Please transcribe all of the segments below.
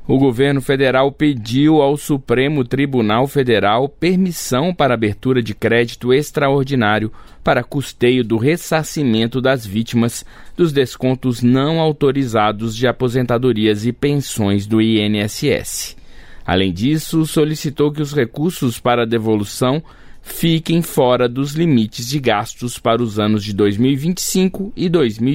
O governo federal pediu ao Supremo Tribunal Federal permissão para abertura de crédito extraordinário para custeio do ressarcimento das vítimas dos descontos não autorizados de aposentadorias e pensões do INSS. Além disso, solicitou que os recursos para a devolução fiquem fora dos limites de gastos para os anos de 2025 e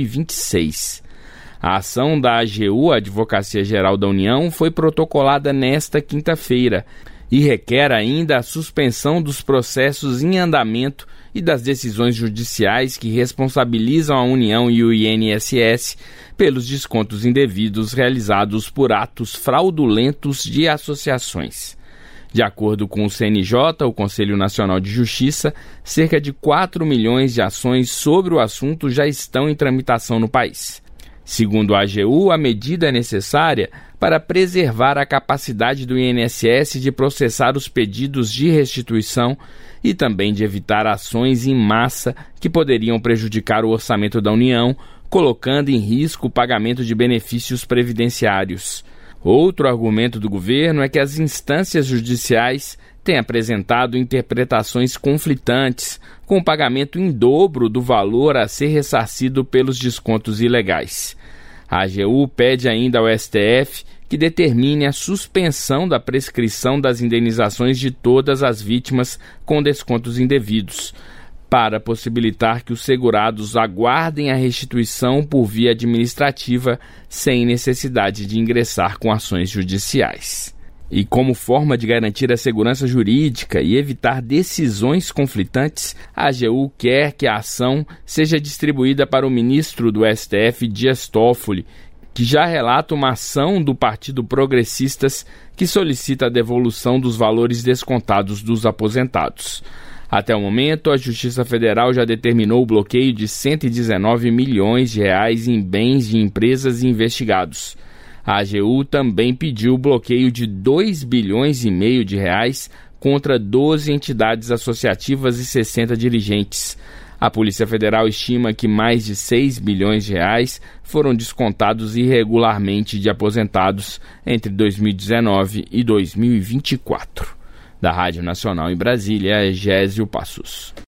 2026. A ação da AGU, a Advocacia Geral da União, foi protocolada nesta quinta-feira e requer ainda a suspensão dos processos em andamento e das decisões judiciais que responsabilizam a União e o INSS pelos descontos indevidos realizados por atos fraudulentos de associações. De acordo com o CNJ, o Conselho Nacional de Justiça, cerca de 4 milhões de ações sobre o assunto já estão em tramitação no país. Segundo a AGU, a medida é necessária para preservar a capacidade do INSS de processar os pedidos de restituição e também de evitar ações em massa que poderiam prejudicar o orçamento da União, colocando em risco o pagamento de benefícios previdenciários. Outro argumento do governo é que as instâncias judiciais têm apresentado interpretações conflitantes, com o pagamento em dobro do valor a ser ressarcido pelos descontos ilegais. A AGU pede ainda ao STF que determine a suspensão da prescrição das indenizações de todas as vítimas com descontos indevidos, para possibilitar que os segurados aguardem a restituição por via administrativa sem necessidade de ingressar com ações judiciais. E como forma de garantir a segurança jurídica e evitar decisões conflitantes, a AGU quer que a ação seja distribuída para o ministro do STF, Dias Toffoli, que já relata uma ação do Partido Progressistas que solicita a devolução dos valores descontados dos aposentados. Até o momento, a Justiça Federal já determinou o bloqueio de 119 milhões de reais em bens de empresas e investigados. A AGU também pediu o bloqueio de 2,5 bilhões de reais contra 12 entidades associativas e 60 dirigentes. A Polícia Federal estima que mais de 6 bilhões de reais foram descontados irregularmente de aposentados entre 2019 e 2024. Da Rádio Nacional em Brasília, Gésio Passos.